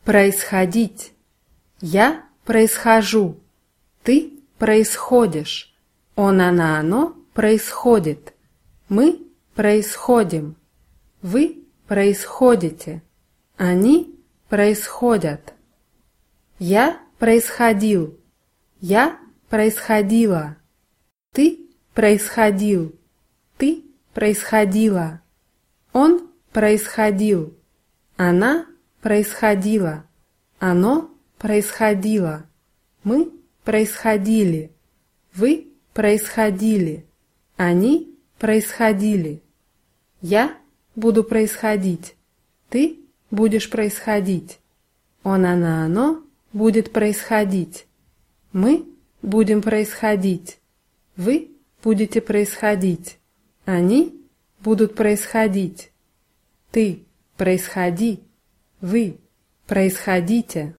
Происходить. Я происхожу. Ты происходишь. Он, она, оно происходит. Мы происходим. Вы происходите. Они происходят. Я происходил. Я происходила. Ты происходил. Ты происходила. Он происходил. Она происходила. Оно происходило. Мы происходили. Вы происходили. Они происходили. Я буду происходить. Ты будешь происходить. Он, она, оно будет происходить. Мы будем происходить. Вы будете происходить. Они будут происходить. Ты происходи. Вы происходите.